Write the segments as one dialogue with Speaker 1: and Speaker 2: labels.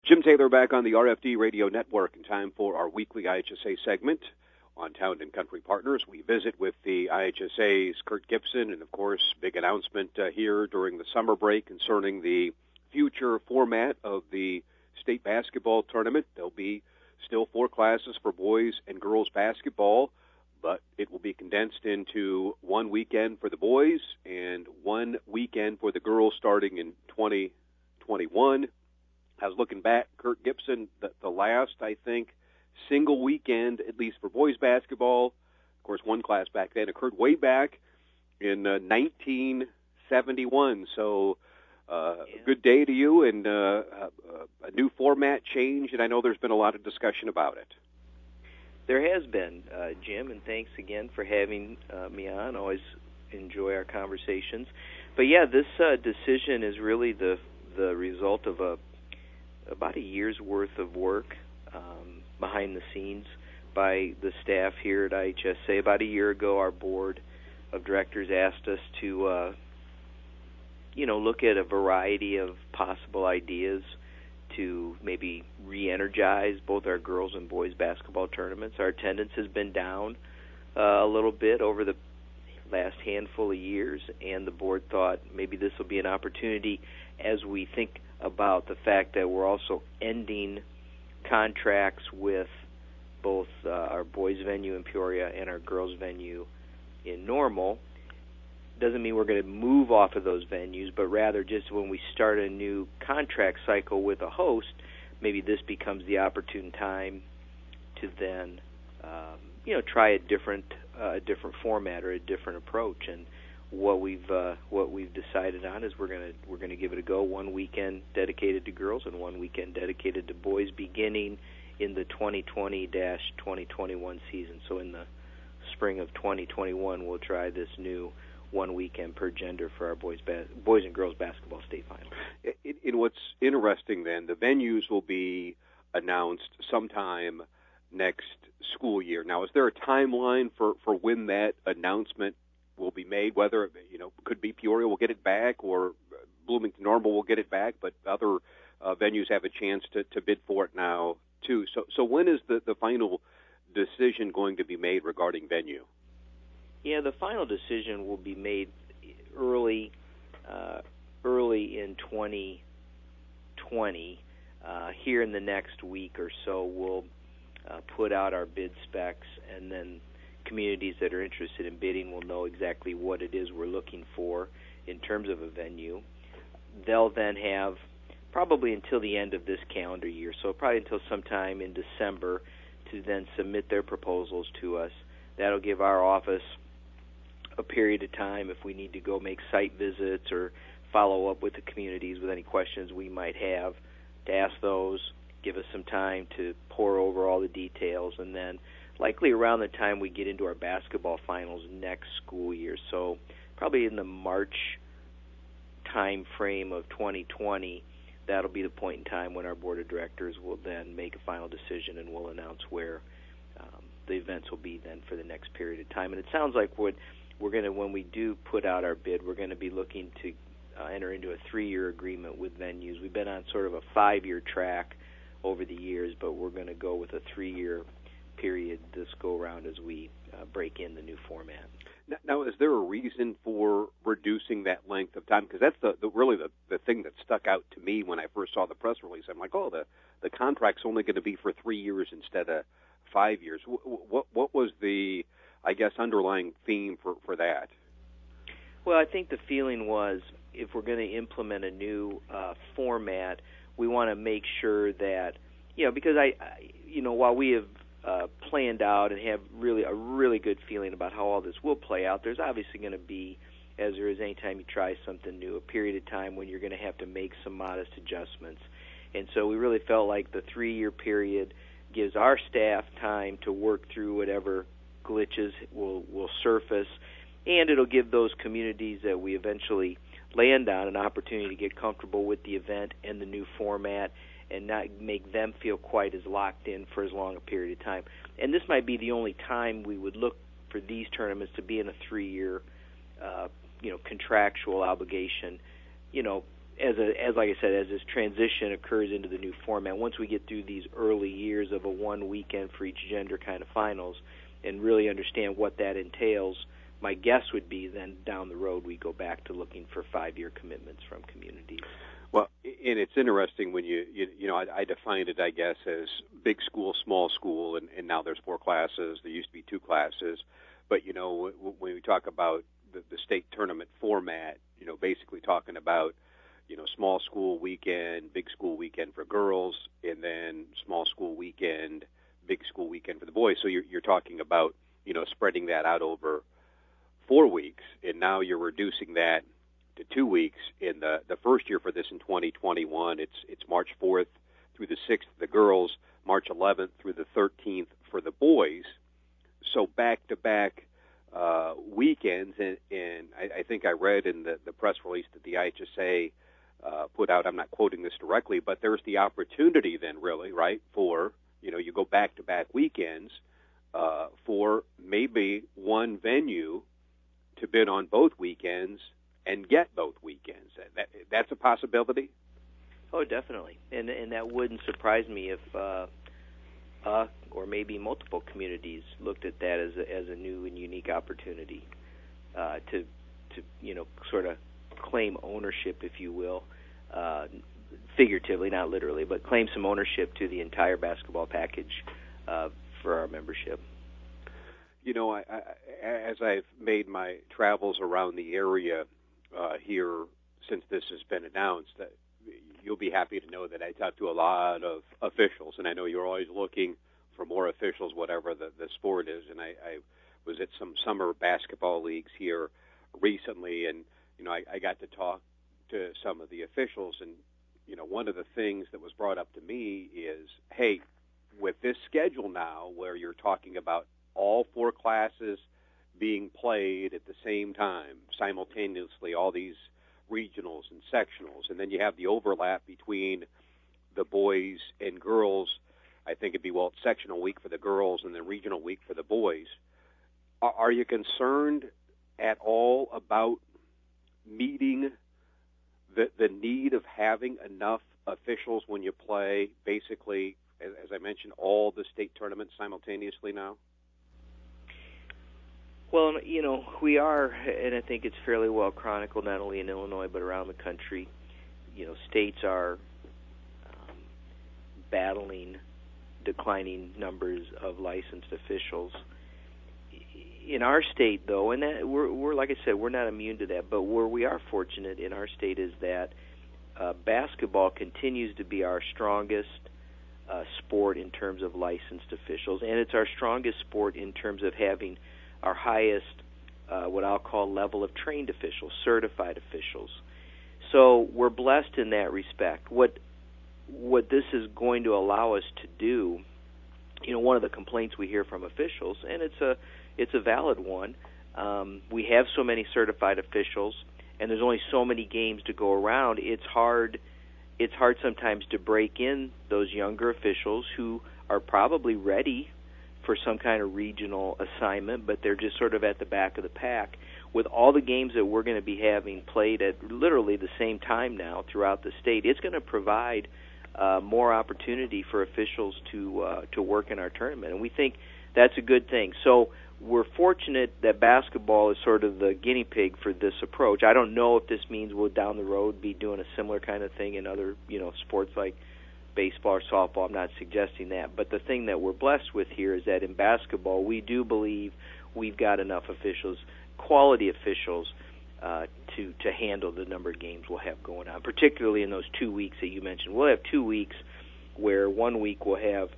Speaker 1: Jim Taylor back on the RFD Radio Network in time for our weekly IHSA segment on Town and Country Partners. We visit with the IHSA's Kurt Gibson, and of course, big announcement here during the summer break concerning the future format of the state basketball tournament. There'll be still 4 classes for boys and girls basketball, but it will be condensed into one weekend for the boys and one weekend for the girls starting in 2021. I was looking back, Kurt Gibson, the last, I think, single weekend, at least for boys basketball. Of course, one class back then occurred way back in 1971. So good day to you, and a new format change, and I know there's been a lot of discussion about it.
Speaker 2: There has been, Jim, and thanks again for having me on. Always enjoy our conversations. But, yeah, this decision is really the result of about a year's worth of work behind the scenes by the staff here at IHSA. About a year ago, our board of directors asked us to, look at a variety of possible ideas to maybe re-energize both our girls and boys basketball tournaments. Our attendance has been down a little bit over the last handful of years, and the board thought maybe this will be an opportunity as we think about the fact that we're also ending contracts with both our boys venue in Peoria and our girls venue in Normal. Doesn't mean we're going to move off of those venues, but rather just when we start a new contract cycle with a host, maybe this becomes the opportune time to then try a different format or a different approach. And what we've decided on is we're going to give it a go. One weekend dedicated to girls and one weekend dedicated to boys, beginning in the 2020-2021 season. So in the spring of 2021, we'll try this new one weekend per gender for our boys and girls basketball state final.
Speaker 1: In what's interesting, then, the venues will be announced sometime next school year. Now, is there a timeline for when that announcement will be made, whether it could be Peoria will get it back or Bloomington Normal will get it back, but other venues have a chance to bid for it now too. So when is the final decision going to be made regarding venue?
Speaker 2: Yeah, the final decision will be made early in 2020. Here in the next week or so, we'll put out our bid specs, and then communities that are interested in bidding will know exactly what it is we're looking for in terms of a venue. They'll then have probably until the end of this calendar year, so probably until sometime in December, to then submit their proposals to us. That'll give our office a period of time if we need to go make site visits or follow up with the communities with any questions we might have, to ask those, give us some time to pour over all the details, and then likely around the time we get into our basketball finals next school year, so probably in the March time frame of 2020, that'll be the point in time when our board of directors will then make a final decision, and we'll announce where the events will be then for the next period of time. And it sounds like we're going to, when we do put out our bid, we're going to be looking to enter into a 3-year agreement with venues. We've been on sort of a 5-year track over the years, but we're going to go with a 3-year period this go-around as we break in the new format.
Speaker 1: Now, is there a reason for reducing that length of time? Because that's really the thing that stuck out to me when I first saw the press release. I'm like, the contract's only going to be for 3 years instead of 5 years. What was the, I guess, underlying theme for that?
Speaker 2: Well, I think the feeling was if we're going to implement a new format, we want to make sure that, because while we have planned out and have a really good feeling about how all this will play out, there's obviously going to be, as there is any time you try something new, a period of time when you're going to have to make some modest adjustments. And so we really felt like the 3-year period gives our staff time to work through whatever glitches will surface, and it'll give those communities that we eventually land on an opportunity to get comfortable with the event and the new format and not make them feel quite as locked in for as long a period of time. And this might be the only time we would look for these tournaments to be in a 3-year, contractual obligation. like I said, as this transition occurs into the new format, once we get through these early years of a one weekend for each gender kind of finals and really understand what that entails, my guess would be then down the road we go back to looking for 5-year commitments from communities.
Speaker 1: Well, and it's interesting when you I defined it, I guess, as big school, small school, and now there's 4 classes. There used to be 2 classes. But, when we talk about the state tournament format, basically talking about, small school weekend, big school weekend for girls, and then small school weekend, big school weekend for the boys. So you're talking about, spreading that out over 4 weeks, and now you're reducing that to 2 weeks. In the first year for this in 2021, it's March 4th through the 6th for the girls, March 11th through the 13th for the boys. So back-to-back weekends, and I think I read in the press release that the IHSA put out, I'm not quoting this directly, but there's the opportunity then really, right, for, you go back-to-back weekends for maybe one venue to bid on both weekends and get both weekends. That's a possibility?
Speaker 2: Oh, definitely. And that wouldn't surprise me if or maybe multiple communities looked at that as a new and unique opportunity to sort of claim ownership, if you will, figuratively, not literally, but claim some ownership to the entire basketball package for our membership.
Speaker 1: As I've made my travels around the area here since this has been announced, that you'll be happy to know that I talked to a lot of officials, and I know you're always looking for more officials, whatever the sport is. And I was at some summer basketball leagues here recently, and I got to talk to some of the officials, and one of the things that was brought up to me is, hey, with this schedule now, where you're talking about all 4 classes being played at the same time, simultaneously, all these regionals and sectionals, and then you have the overlap between the boys and girls. I think it'd be, it's sectional week for the girls and then regional week for the boys. Are you concerned at all about meeting the need of having enough officials when you play, basically, as I mentioned, all the state tournaments simultaneously now?
Speaker 2: Well, we are, and I think it's fairly well chronicled, not only in Illinois but around the country. States are battling declining numbers of licensed officials. In our state, though, and that we're like I said, we're not immune to that, but where we are fortunate in our state is that basketball continues to be our strongest sport in terms of licensed officials, and it's our strongest sport in terms of having our highest, what I'll call, level of trained officials, certified officials. So we're blessed in that respect. What this is going to allow us to do, one of the complaints we hear from officials, and it's a valid one, we have so many certified officials, and there's only so many games to go around. It's hard sometimes to break in those younger officials who are probably ready for some kind of regional assignment, but they're just sort of at the back of the pack. With all the games that we're going to be having played at literally the same time now throughout the state, it's going to provide more opportunity for officials to work in our tournament, and we think that's a good thing. So we're fortunate that basketball is sort of the guinea pig for this approach. I don't know if this means we'll down the road be doing a similar kind of thing in other sports like baseball or softball. I'm not suggesting that, but the thing that we're blessed with here is that in basketball we do believe we've got enough officials, quality officials, to handle the number of games we'll have going on, particularly in those 2 weeks that you mentioned. We'll have 2 weeks where 1 week we'll have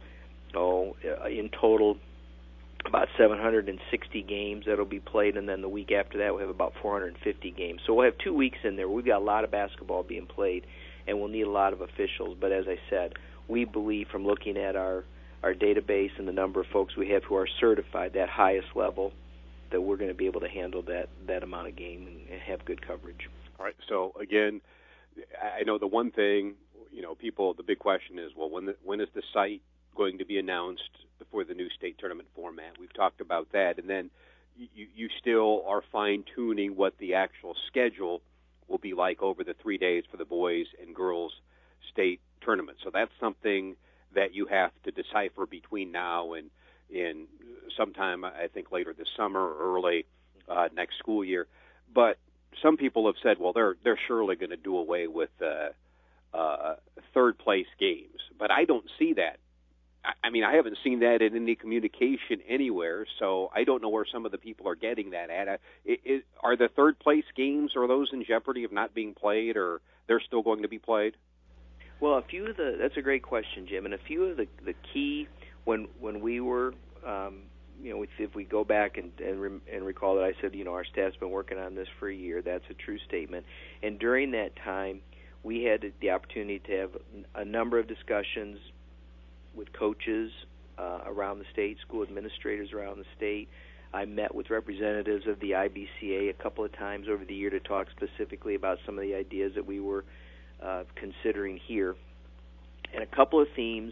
Speaker 2: in total about 760 games that'll be played, and then the week after that we'll have about 450 games. So we'll have 2 weeks in there. We've got a lot of basketball being played, and we'll need a lot of officials. But as I said, we believe from looking at our database and the number of folks we have who are certified, that highest level, that we're going to be able to handle that amount of game and have good coverage.
Speaker 1: All right. So again, I know the one thing, people, the big question is, well, when is the site going to be announced for the new state tournament format? We've talked about that, and then you still are fine-tuning what the actual schedule will be like over the 3 days for the boys and girls state tournament. So that's something that you have to decipher between now and in sometime, I think, later this summer or early next school year. But some people have said, well, they're surely going to do away with third place games. But I don't see that. I mean, I haven't seen that in any communication anywhere, so I don't know where some of the people are getting that at. Are the third place games, are those in jeopardy of not being played, or they're still going to be played?
Speaker 2: Well, that's a great question, Jim, and a few of the key, when we were, if we go back and recall that I said, our staff's been working on this for a year, that's a true statement. And during that time, we had the opportunity to have a number of discussions with coaches around the state, school administrators around the state. I met with representatives of the IBCA a couple of times over the year to talk specifically about some of the ideas that we were considering here. And a couple of themes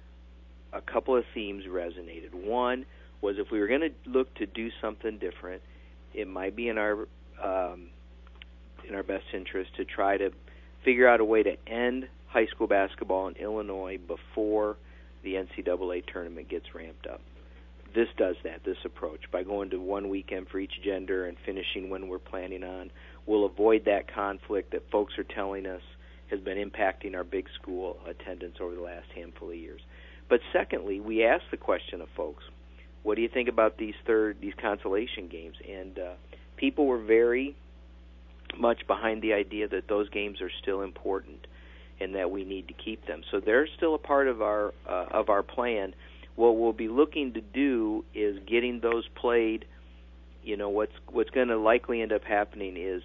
Speaker 2: resonated. One was, if we were going to look to do something different, it might be in our best interest to try to figure out a way to end high school basketball in Illinois before the NCAA tournament gets ramped up. This does that, this approach. By going to one weekend for each gender and finishing when we're planning on, we'll avoid that conflict that folks are telling us has been impacting our big school attendance over the last handful of years. But secondly, we asked the question of folks, what do you think about these consolation games? And people were very much behind the idea that those games are still important and that we need to keep them. So they're still a part of our plan. What we'll be looking to do is getting those played. What's going to likely end up happening is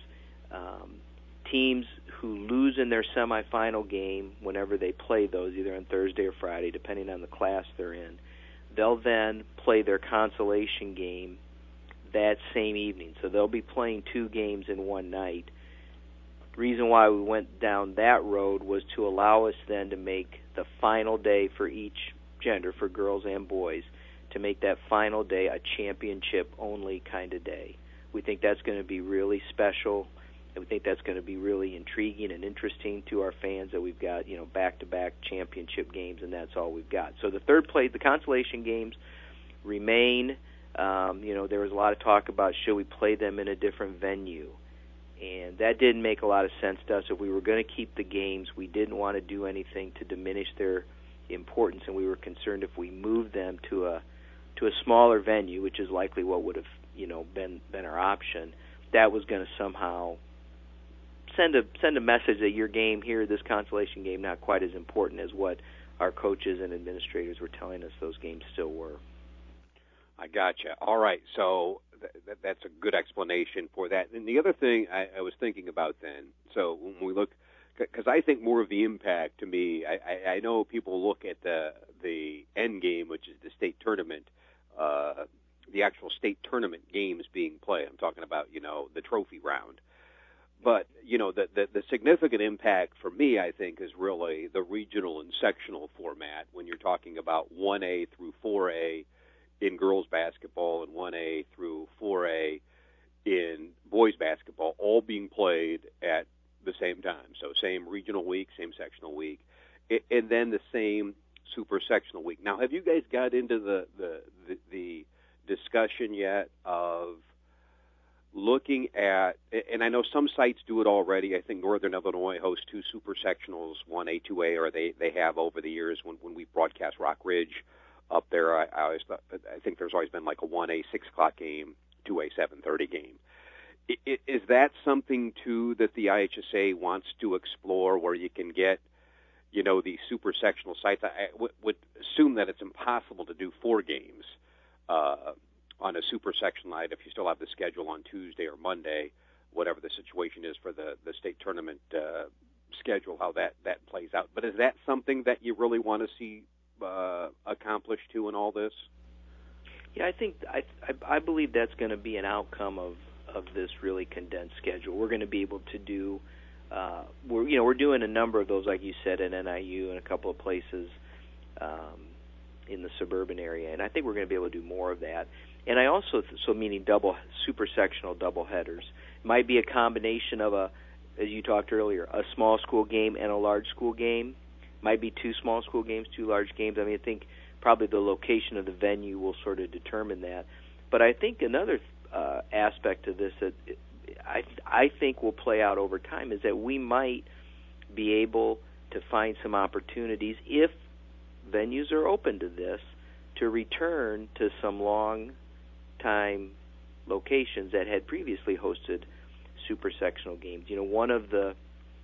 Speaker 2: teams who lose in their semifinal game, whenever they play those, either on Thursday or Friday, depending on the class they're in, they'll then play their consolation game that same evening. So they'll be playing two games in one night. Reason why we went down that road was to allow us then to make the final day for each gender, for girls and boys, to make that final day a championship-only kind of day. We think that's going to be really special, and we think that's going to be really intriguing and interesting to our fans, that we've got, back-to-back championship games, and that's all we've got. So the consolation games remain. There was a lot of talk about, should we play them in a different venue? And that didn't make a lot of sense to us. If we were going to keep the games, we didn't want to do anything to diminish their importance, and we were concerned if we moved them to a smaller venue, which is likely what would have been our option, that was going to somehow send a message that your game here, this consolation game, not quite as important as what our coaches and administrators were telling us those games still were.
Speaker 1: I gotcha. All right, so that's a good explanation for that. And the other thing I was thinking about then, so when we look, because I think more of the impact to me, I know people look at the end game, which is the state tournament, the actual state tournament games being played. I'm talking about, the trophy round. But, the significant impact for me, I think, is really the regional and sectional format when you're talking about 1A through 4A in girls basketball and 1A through 4A in boys basketball, all being played at the same time. So same regional week, same sectional week, and then the same super sectional week. Now, have you guys got into the discussion yet of looking at, and I know some sites do it already. I think Northern Illinois hosts two super sectionals, 1A, 2A, or they have over the years when we broadcast Rock Ridge up there. I think there's always been like a 1A 6 o'clock game, 2A 7:30 game. Is that something too that the IHSA wants to explore, where you can get, these super sectional sites? I would assume that it's impossible to do 4 games on a super section night if you still have the schedule on Tuesday or Monday, whatever the situation is for the state tournament schedule, how that plays out. But is that something that you really want to see accomplished too in all this?
Speaker 2: Yeah, I believe that's going to be an outcome of this really condensed schedule. We're going to be able to do we're doing a number of those, like you said, at NIU and a couple of places in the suburban area, and I think we're going to be able to do more of that. And I also, meaning super sectional double headers, might be a combination of as you talked earlier, a small school game and a large school game. Might be two small school games, two large games. I mean, I think probably the location of the venue will sort of determine that. But I think another aspect of this that I think will play out over time is that we might be able to find some opportunities, if venues are open to this, to return to some long-time locations that had previously hosted super sectional games. One of the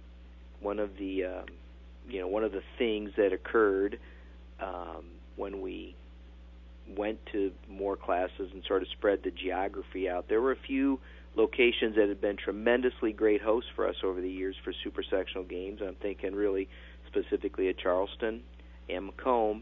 Speaker 2: things that occurred when we went to more classes and sort of spread the geography out, there were a few locations that have been tremendously great hosts for us over the years for super sectional games. I'm thinking really specifically at Charleston and Macomb.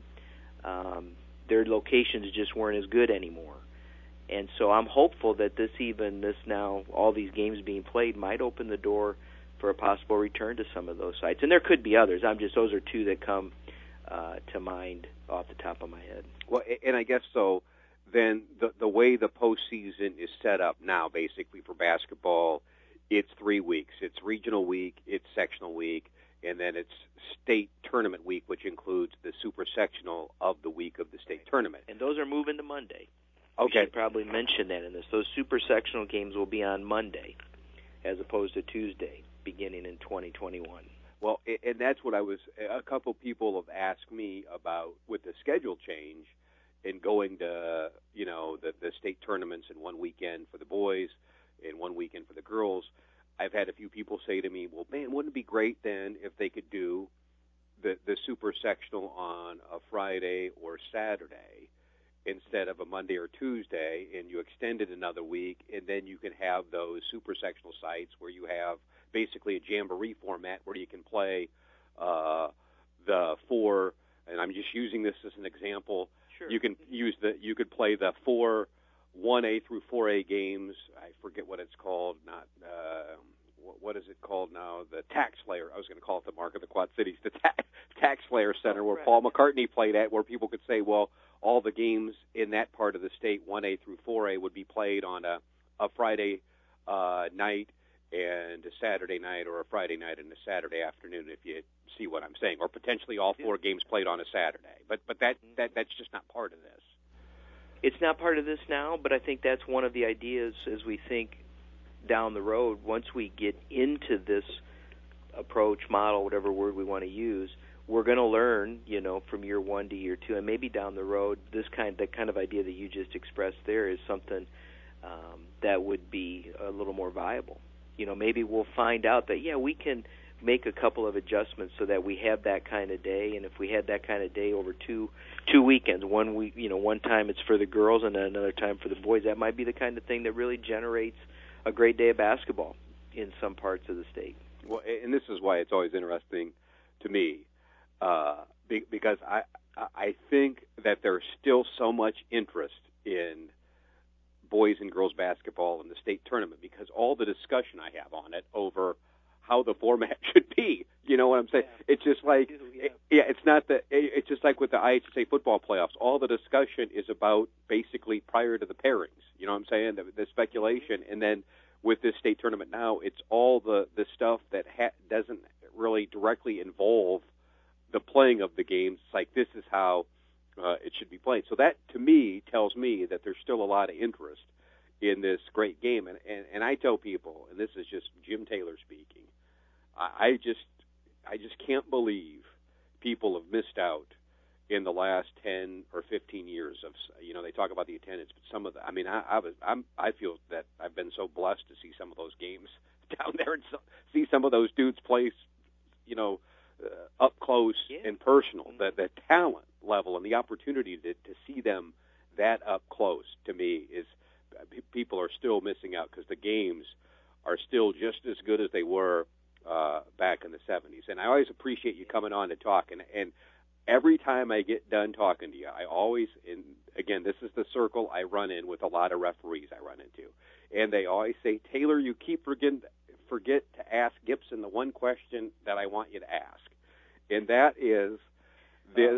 Speaker 2: Their locations just weren't as good anymore. And so I'm hopeful that this now, all these games being played might open the door for a possible return to some of those sites. And there could be others. Those are two that come to mind off the top of my head.
Speaker 1: Well, and I guess so. Then the way the postseason is set up now, basically for basketball, it's 3 weeks. It's regional week, it's sectional week, and then it's state tournament week, which includes the super sectional of the week of the state tournament.
Speaker 2: And those are moving to Monday.
Speaker 1: Okay.
Speaker 2: We should probably mention that in this. Those super sectional games will be on Monday as opposed to Tuesday, beginning in 2021.
Speaker 1: Well, and that's what a couple people have asked me about with the schedule change and going to, the state tournaments in one weekend for the boys and one weekend for the girls. I've had a few people say to me, well, man, wouldn't it be great then if they could do the super sectional on a Friday or Saturday instead of a Monday or Tuesday, and you extend it another week, and then you can have those super sectional sites where you have basically a jamboree format where you can play the four, and I'm just using this as an example.
Speaker 2: Sure.
Speaker 1: You could play the 4 1A through 4A games. I forget what it's called. What is it called now? The Tax Slayer. I was going to call it the Mark of the Quad Cities, the Tax Slayer Center, where Paul McCartney played at, where people could say, well, all the games in that part of the state, 1A through 4A, would be played on a Friday night and a Saturday night, or a Friday night and a Saturday afternoon, if you see what I'm saying, or potentially all 4 games played on a Saturday. But that's just not part of this.
Speaker 2: It's not part of this now, but I think that's one of the ideas as we think down the road. Once we get into this approach, model, whatever word we want to use, we're going to learn, from year 1 to year 2, and maybe down the road, the kind of idea that you just expressed there is something that would be a little more viable. Maybe we'll find out that we can make a couple of adjustments so that we have that kind of day, and if we had that kind of day over two weekends, one week, one time it's for the girls and then another time for the boys, that might be the kind of thing that really generates a great day of basketball in some parts of the state.
Speaker 1: Well, and this is why it's always interesting to me, because I think that there's still so much interest in boys and girls basketball in the state tournament, because all the discussion I have on it over how the format should be, you know what I'm saying? Yeah. It's just like, it's just like with the IHSA football playoffs. All the discussion is about basically prior to the pairings, you know what I'm saying? The speculation, and then with this state tournament now, it's all the stuff that doesn't really directly involve the playing of the games. It's like, this is how it should be played. So that, to me, tells me that there's still a lot of interest in this great game. And I tell people, and this is just Jim Taylor speaking, I just can't believe people have missed out in the last 10 or 15 years of, they talk about the attendance, but some of the, I feel that I've been so blessed to see some of those games down there and see some of those dudes play, up close and personal. The talent level and the opportunity to see them that up close, to me, is people are still missing out, because the games are still just as good as they were back in the 70s. And I always appreciate you coming on to talk. And every time I get done talking to you, I always, and again, this is the circle I run in with a lot of referees I run into, and they always say, Taylor, you keep forget to ask Gibson the one question that I want you to ask, and that is and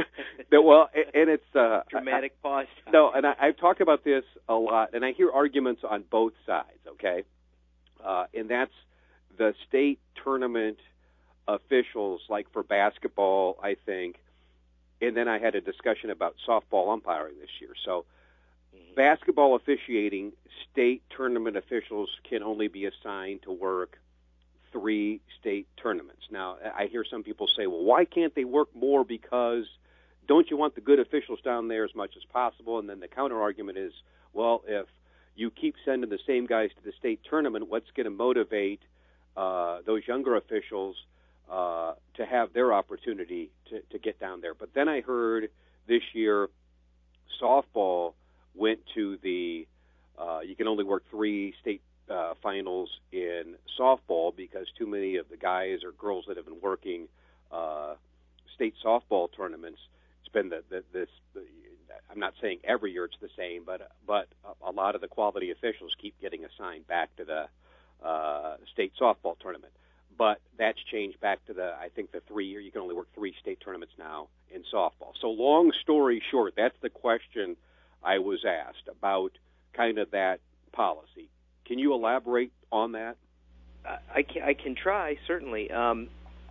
Speaker 1: it's
Speaker 2: dramatic pause.
Speaker 1: No, and I've talked about this a lot, and I hear arguments on both sides. Okay, and that's the state tournament officials, like for basketball, I think, and then I had a discussion about softball umpiring this year. So basketball officiating, state tournament officials can only be assigned to work 3 state tournaments. Now, I hear some people say, well, why can't they work more? Because don't you want the good officials down there as much as possible? And then the counter argument is, well, if you keep sending the same guys to the state tournament, what's going to motivate those younger officials to have their opportunity to get down there? But then I heard this year softball went to the you can only work 3 state finals in softball because too many of the guys or girls that have been working state softball tournaments. It's been this. I'm not saying every year it's the same, but a lot of the quality officials keep getting assigned back to the state softball tournament. But that's changed back to I think the 3-year. You can only work 3 state tournaments now in softball. So long story short, that's the question I was asked about kind of that policy. Can you elaborate on that?
Speaker 2: I can try, certainly. And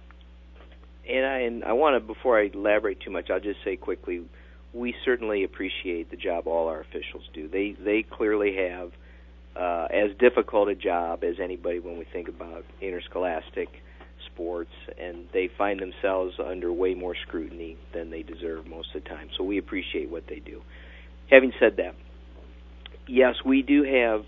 Speaker 2: I want to, before I elaborate too much, I'll just say quickly, we certainly appreciate the job all our officials do. They clearly have as difficult a job as anybody when we think about interscholastic sports, and they find themselves under way more scrutiny than they deserve most of the time. So we appreciate what they do. Having said that, yes, we do have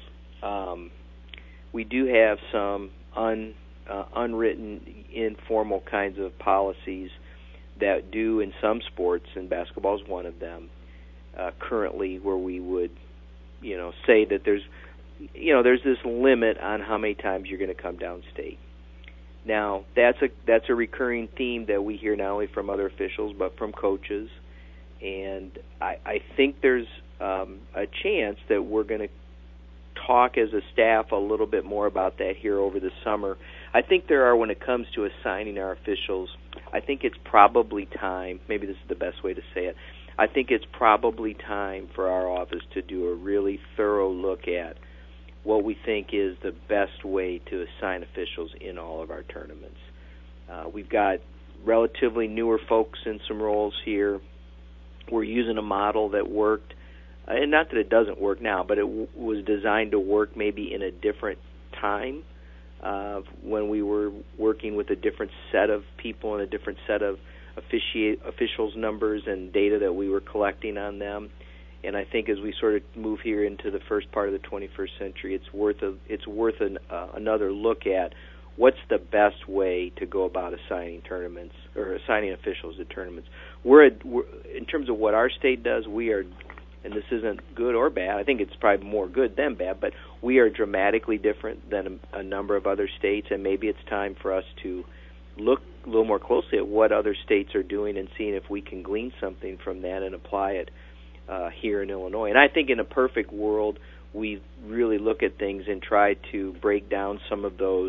Speaker 2: some unwritten, informal kinds of policies that do in some sports, and basketball is one of them, currently, where we would, say that there's this limit on how many times you're going to come downstate. Now, that's a recurring theme that we hear not only from other officials but from coaches, and I think there's a chance that we're going to talk as a staff a little bit more about that here over the summer. I think there are, when it comes to assigning our officials, I think it's probably time, maybe this is the best way to say it, I think it's probably time for our office to do a really thorough look at what we think is the best way to assign officials in all of our tournaments. We've got relatively newer folks in some roles here. We're using a model that worked, and not that it doesn't work now, but it was designed to work maybe in a different time when we were working with a different set of people and a different set of officials' numbers and data that we were collecting on them. And I think as we sort of move here into the first part of the 21st century, it's worth another look at what's the best way to go about assigning tournaments or assigning officials to tournaments. We're in terms of what our state does, we are, and this isn't good or bad, I think it's probably more good than bad, but we are dramatically different than a number of other states, and maybe it's time for us to look a little more closely at what other states are doing and seeing if we can glean something from that and apply it here in Illinois. And I think in a perfect world, we really look at things and try to break down some of those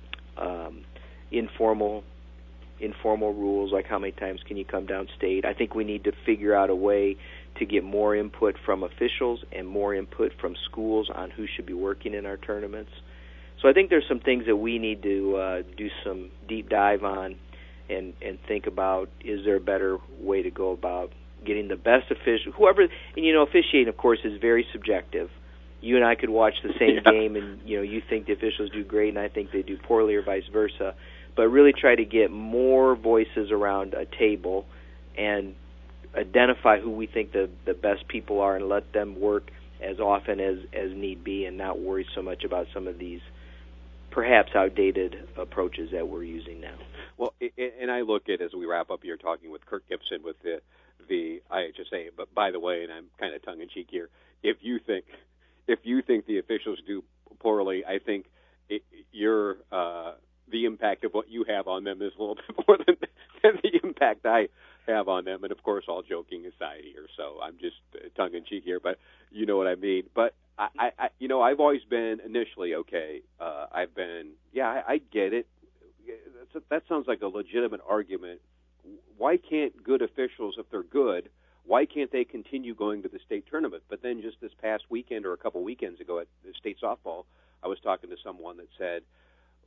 Speaker 2: informal rules, like how many times can you come downstate. I think we need to figure out a way to get more input from officials and more input from schools on who should be working in our tournaments. So I think there's some things that we need to do some deep dive on and think about, is there a better way to go about getting the best official, whoever, and officiating, of course, is very subjective. You and I could watch the same game, and you think the officials do great, and I think they do poorly, or vice versa. But really try to get more voices around a table and identify who we think the best people are, and let them work as often as need be, and not worry so much about some of these perhaps outdated approaches that we're using now.
Speaker 1: Well, and I look at, as we wrap up here, talking with Kurt Gibson with the IHSA. But by the way, and I'm kind of tongue in cheek here, if you think the officials do poorly, I think you're the impact of what you have on them is a little bit more than the impact I have on them. And of course, all joking aside here, so I'm just tongue in cheek here, but you know what I mean. But I've always been initially okay. I get it. That sounds like a legitimate argument. Why can't good officials, if they're good, why can't they continue going to the state tournament? But then just this past weekend or a couple weekends ago at the state softball, I was talking to someone that said,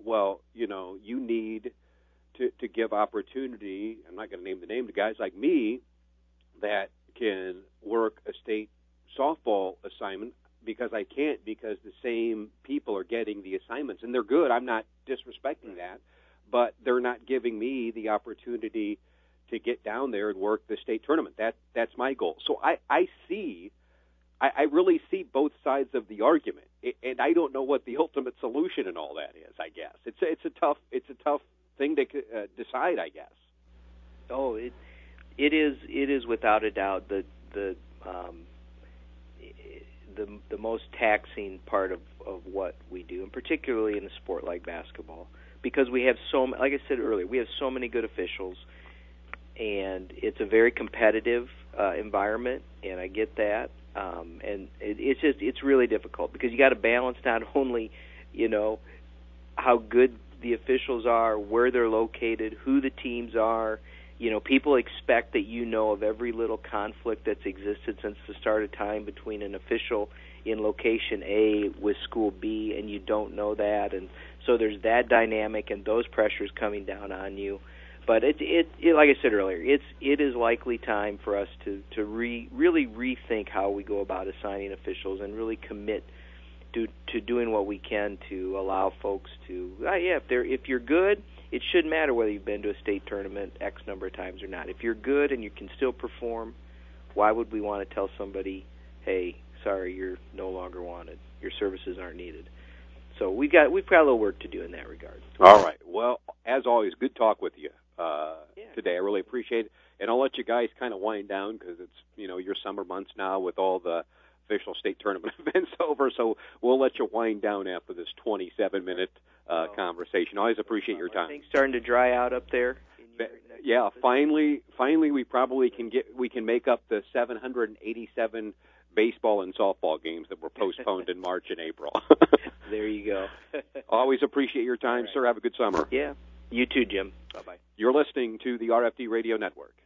Speaker 1: well, you need to give opportunity. I'm not going to name the name to guys like me that can work a state softball assignment because I can't, because the same people are getting the assignments, and they're good. I'm not disrespecting that, but they're not giving me the opportunity to get down there and work the state tournament. That's my goal. So I really see both sides of the argument, and I don't know what the ultimate solution in all that is. I guess it's a tough thing to decide, I guess.
Speaker 2: Oh, it is without a doubt the most taxing part of what we do, and particularly in a sport like basketball, because we have like I said earlier, we have so many good officials, and it's a very competitive environment, and I get that, and it's really difficult because you got to balance not only how good the officials are, where they're located, who the teams are. People expect that of every little conflict that's existed since the start of time between an official in location A with school B, and you don't know that, and so there's that dynamic and those pressures coming down on you. But it like I said earlier, it is likely time for us to really rethink how we go about assigning officials and really commit to doing what we can to allow folks to if you're good, it shouldn't matter whether you've been to a state tournament X number of times or not. If you're good and you can still perform, why would we want to tell somebody, hey, sorry, you're no longer wanted, your services aren't needed? So we've got a little work to do in that regard.
Speaker 1: All right. Well, as always, good talk with you today. I really appreciate it, and I'll let you guys kind of wind down because it's your summer months now with all the official state tournament events over, so we'll let you wind down after this 27-minute conversation. Always appreciate your time.
Speaker 2: Are things starting to dry out up there?
Speaker 1: Yeah, finally, we probably can make up the 787 baseball and softball games that were postponed in March and April.
Speaker 2: There you go.
Speaker 1: Always appreciate your time, sir. Have a good summer.
Speaker 2: Yeah. You too, Jim. Bye-bye.
Speaker 1: You're listening to the RFD Radio Network.